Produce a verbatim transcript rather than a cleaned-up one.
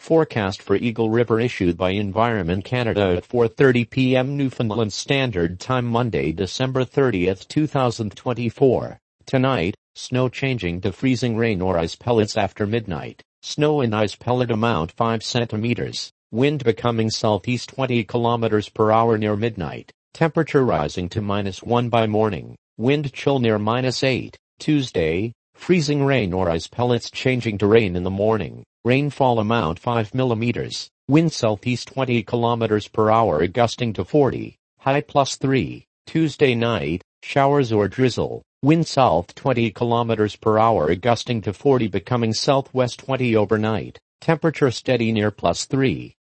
Forecast for Eagle River issued by Environment Canada at four thirty p m Newfoundland Standard Time, Monday, December thirtieth, two thousand twenty-four. Tonight, snow changing to freezing rain or ice pellets after midnight. Snow and ice pellet amount five centimeters. Wind becoming southeast twenty kilometers per hour near midnight. Temperature rising to minus one by morning. Wind chill near minus eight. Tuesday, freezing rain or ice pellets changing to rain in the morning. Rainfall amount five millimeters. Wind southeast twenty kilometers per hour gusting to forty. High plus three. Tuesday night, showers or drizzle. Wind south twenty kilometers per hour gusting to forty becoming southwest twenty overnight. Temperature steady near plus three.